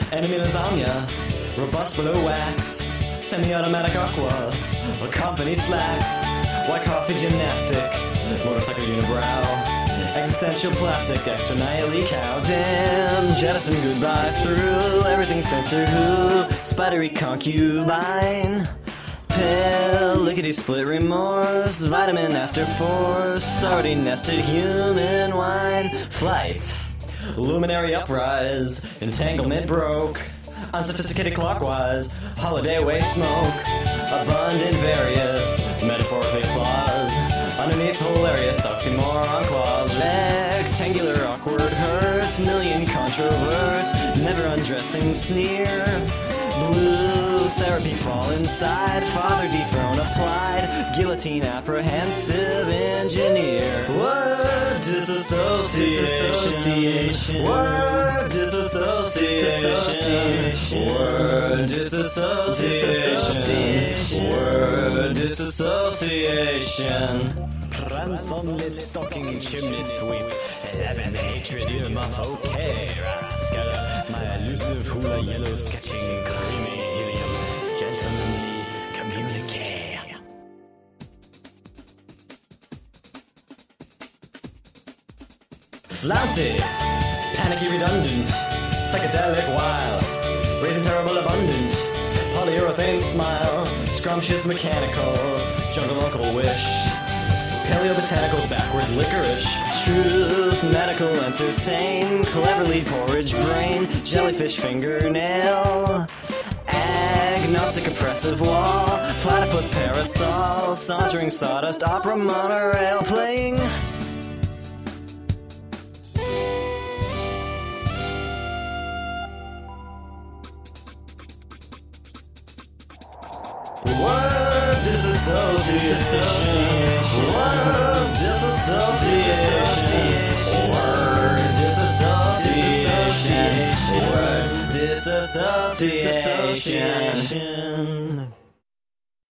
enemy lasagna, robust below wax, semi-automatic aqua, company slacks, white coffee gymnastic, motorcycle unibrow, existential plastic, extra nihily cow, damn, jettison goodbye through, everything center who, spidery concubine, pill, lickety split remorse, vitamin after force, already nested human wine, flight, luminary uprise, entanglement broke, unsophisticated clockwise, holiday away smoke, abundant various, metaphorically claws, underneath hilarious oxymoron clause, rectangular awkward hurt, million controverts, never undressing sneer, blue therapy fall inside, father dethrone applied, guillotine apprehensive engineer, word disassociation, word disassociation, word disassociation, word disassociation. Ransom-lit stocking chimney sweep, heaven hatridium of okay rascal, my elusive hula yellow sketching creamy helium, gentlemanly communique. Flouncy, panicky redundant, psychedelic wild, raising terrible abundant, polyurethane smile, scrumptious mechanical, jungle uncle wish, paleo-botanical backwards licorice, truth, medical entertain, cleverly porridge brain, jellyfish fingernail, agnostic oppressive wall, platypus parasol, sauntering sawdust opera monorail, playing word disassociation, word disassociation, word disassociation, word disassociation.